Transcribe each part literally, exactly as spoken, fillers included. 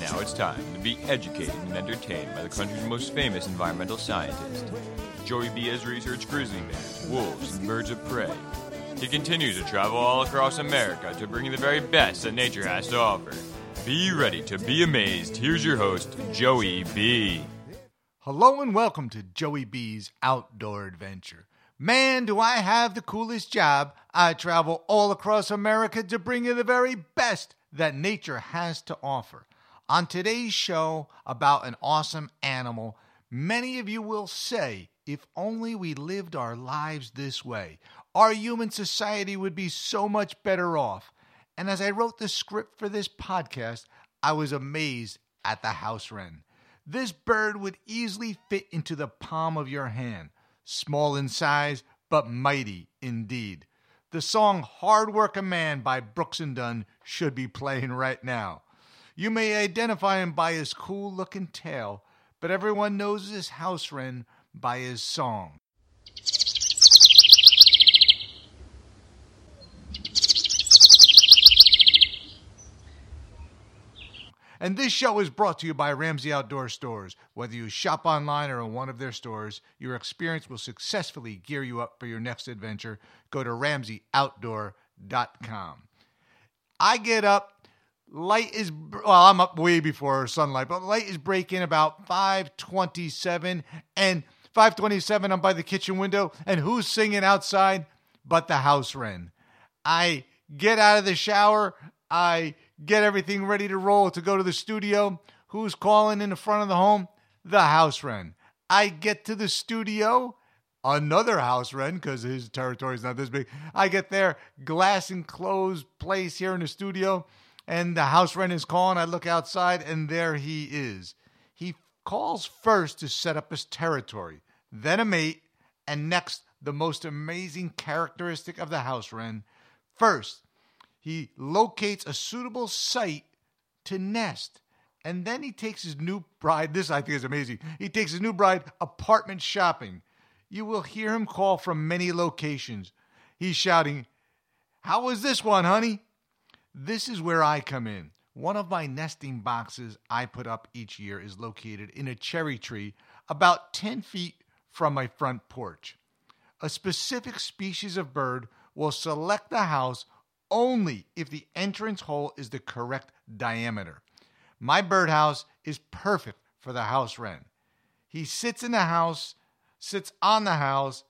Now it's time to be educated and entertained by the country's most famous environmental scientist. Joey B has researched grizzly bears, wolves, and birds of prey. He continues to travel all across America to bring you the very best that nature has to offer. Be ready to be amazed. Here's your host, Joey B. Hello and welcome to Joey B's Outdoor Adventure. Man, do I have the coolest job. I travel all across America to bring you the very best that nature has to offer. On today's show about an awesome animal, many of you will say, if only we lived our lives this way, our human society would be so much better off. And as I wrote the script for this podcast, I was amazed at the house wren. This bird would easily fit into the palm of your hand. Small in size, but mighty indeed. The song Hard Working Man by Brooks and Dunn should be playing right now. You may identify him by his cool-looking tail, but everyone knows this house wren by his song. And this show is brought to you by Ramsey Outdoor Stores. Whether you shop online or in one of their stores, your experience will successfully gear you up for your next adventure. Go to ramsey outdoor dot com. I get up, light is, well, I'm up way before sunlight, but light is breaking about five twenty-seven, and five twenty-seven, I'm by the kitchen window, and who's singing outside but the house wren? I get out of the shower, I get everything ready to roll to go to the studio. Who's calling in the front of the home? The house wren. I get to the studio, another house wren, because his territory is not this big. I get there, glass enclosed place here in the studio, and the house wren is calling. I look outside, and there he is. He calls first to set up his territory, then a mate, and next, the most amazing characteristic of the house wren. First, he locates a suitable site to nest. And then he takes his new bride, this I think is amazing, he takes his new bride apartment shopping. You will hear him call from many locations. He's shouting, "How was this one, honey?" This is where I come in. One of my nesting boxes I put up each year is located in a cherry tree about ten feet from my front porch. A specific species of bird will select the house only if the entrance hole is the correct diameter. My birdhouse is perfect for the house wren. He sits in the house, sits on the house,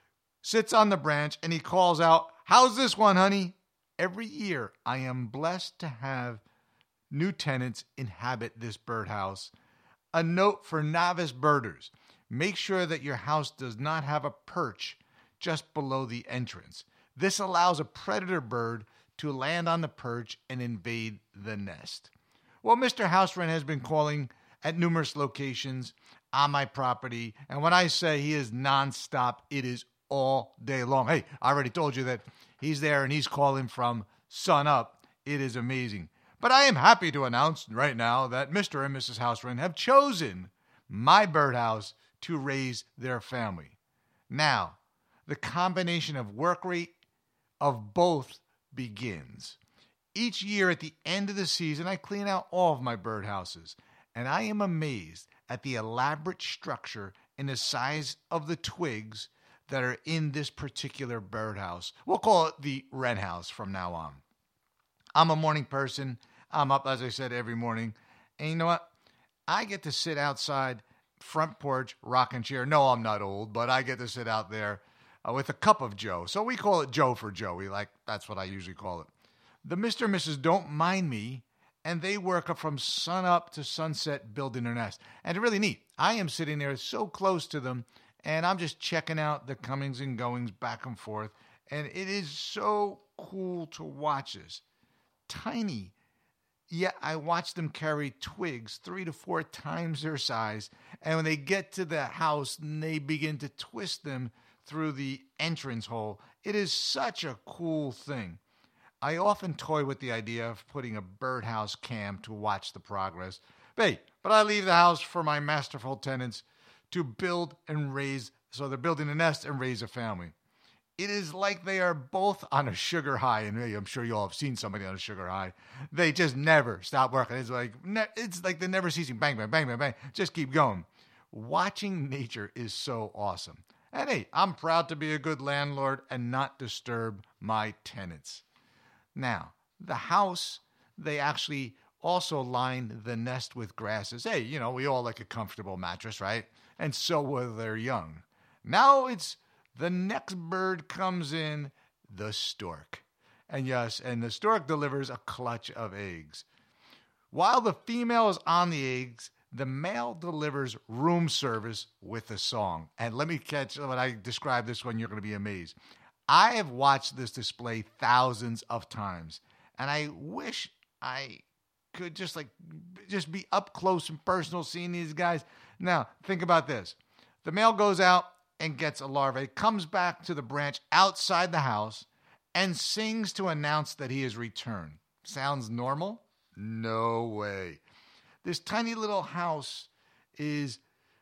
sits on the branch, and he calls out, "How's this one, honey?" Every year, I am blessed to have new tenants inhabit this birdhouse. A note for novice birders: make sure that your house does not have a perch just below the entrance. This allows a predator bird to land on the perch and invade the nest. Well, Mister House Wren has been calling at numerous locations on my property, and when I say he is nonstop, it is all day long. Hey, I already told you that he's there and he's calling from sun up. It is amazing. But I am happy to announce right now that Mister and Missus House Wren have chosen my birdhouse to raise their family. Now, the combination of work rate of both begins. Each year at the end of the season, I clean out all of my birdhouses, and I am amazed at the elaborate structure and the size of the twigs that are in this particular birdhouse. We'll call it the wren house from now on. I'm a morning person. I'm up, as I said, every morning. And you know what? I get to sit outside, front porch, rocking chair. No, I'm not old, but I get to sit out there Uh, with a cup of Joe. So we call it Joe for Joey. Like, that's what I usually call it. The Mister and Missus don't mind me, and they work up from sun up to sunset building their nest. And it's really neat. I am sitting there so close to them, and I'm just checking out the comings and goings back and forth. And it is so cool to watch this. Tiny, yet I watch them carry twigs three to four times their size. And when they get to the house, they begin to twist them through the entrance hole. It is such a cool thing. I often toy with the idea of putting a birdhouse cam to watch the progress. But, hey, but I leave the house for my masterful tenants to build and raise, so they're building a nest and raise a family. It is like they are both on a sugar high, and I'm sure you all have seen somebody on a sugar high. They just never stop working. It's like it's like they're never ceasing. Bang, bang, bang, bang, bang. Just keep going. Watching nature is so awesome. And hey, I'm proud to be a good landlord and not disturb my tenants. Now, the house, they actually also lined the nest with grasses. Hey, you know, we all like a comfortable mattress, right? And so will their young. Now it's the next bird comes in, the stork. And yes, and the stork delivers a clutch of eggs. While the female is on the eggs, the male delivers room service with a song. And let me catch, when I describe this one, you're going to be amazed. I have watched this display thousands of times, and I wish I could just like, just be up close and personal seeing these guys. Now, think about this. The male goes out and gets a larvae, comes back to the branch outside the house, and sings to announce that he has returned. Sounds normal? No way. This tiny little house is,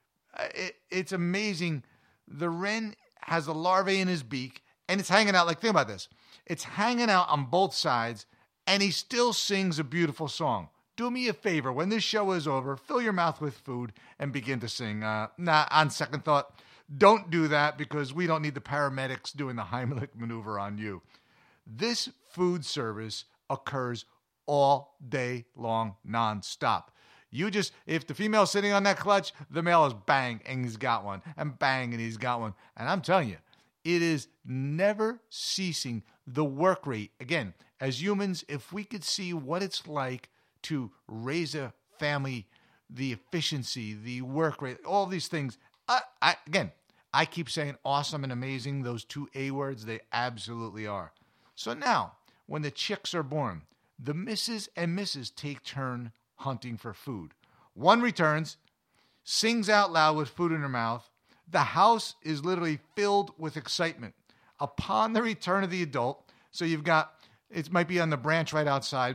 it, it's amazing. The wren has a larvae in his beak, and it's hanging out, like, think about this. It's hanging out on both sides, and he still sings a beautiful song. Do me a favor, when this show is over, fill your mouth with food and begin to sing. Uh, nah, on second thought, don't do that because we don't need the paramedics doing the Heimlich maneuver on you. This food service occurs all day long, nonstop. You just, if the female's sitting on that clutch, the male is bang, and he's got one, and bang, and he's got one. And I'm telling you, it is never ceasing, the work rate. Again, as humans, if we could see what it's like to raise a family, the efficiency, the work rate, all these things, I, I, again, I keep saying awesome and amazing, those two A words, they absolutely are. So now, when the chicks are born, the missus and missus take turn hunting for food. One returns, sings out loud with food in her mouth. The house is literally filled with excitement. Upon the return of the adult, so you've got, it might be on the branch right outside,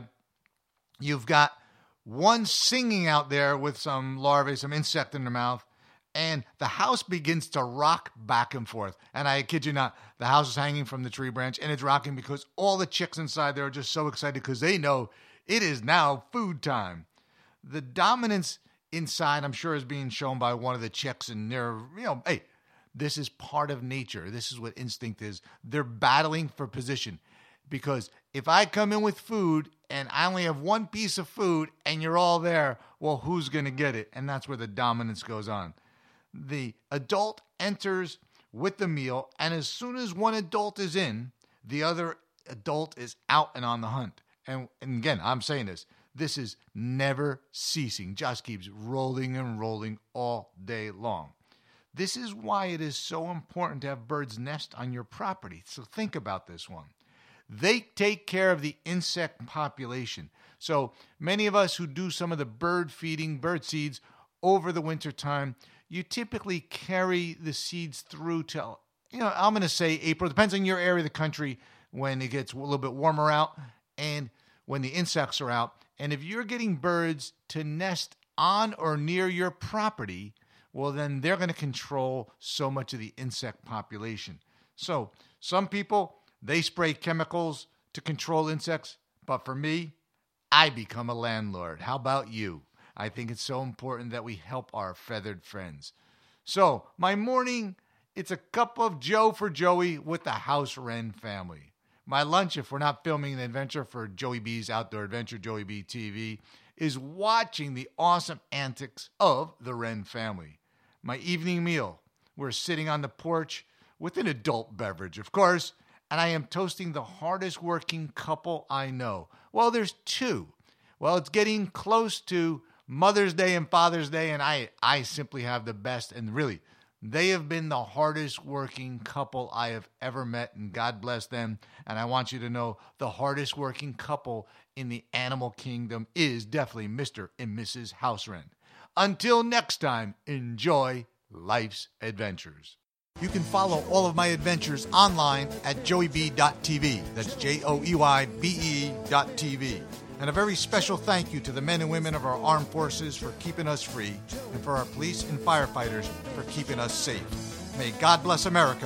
you've got one singing out there with some larvae, some insect in their mouth, and the house begins to rock back and forth. And I kid you not, the house is hanging from the tree branch, and it's rocking because all the chicks inside there are just so excited because they know it is now food time. The dominance inside, I'm sure, is being shown by one of the chicks, and they're, you know, hey, this is part of nature. This is what instinct is. They're battling for position. Because if I come in with food and I only have one piece of food and you're all there, well, who's going to get it? And that's where the dominance goes on. The adult enters with the meal, and as soon as one adult is in, the other adult is out and on the hunt. And, and again, I'm saying this, this is never ceasing, just keeps rolling and rolling all day long. This is why it is so important to have birds nest on your property. So think about this one. They take care of the insect population. So many of us who do some of the bird feeding, bird seeds over the winter time, you typically carry the seeds through till, you know, I'm going to say April. Depends on your area of the country when it gets a little bit warmer out and when the insects are out. And if you're getting birds to nest on or near your property, well, then they're going to control so much of the insect population. So some people, they spray chemicals to control insects. But for me, I become a landlord. How about you? I think it's so important that we help our feathered friends. So, my morning, it's a cup of Joe for Joey with the House Wren family. My lunch, if we're not filming an adventure for Joey B's Outdoor Adventure, Joey B T V, is watching the awesome antics of the Wren family. My evening meal, we're sitting on the porch with an adult beverage, of course, and I am toasting the hardest working couple I know. Well, there's two. Well, it's getting close to Mother's Day and Father's Day, and I, I simply have the best, and really, they have been the hardest working couple I have ever met, and God bless them. And I want you to know the hardest working couple in the animal kingdom is definitely Mister and Missus House Wren. Until next time, enjoy life's adventures. You can follow all of my adventures online at joey b dot t v. That's J O E Y B E dot T V. And a very special thank you to the men and women of our armed forces for keeping us free, and for our police and firefighters for keeping us safe. May God bless America,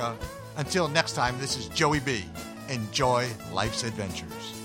Until next time, this is Joey B. Enjoy life's adventures.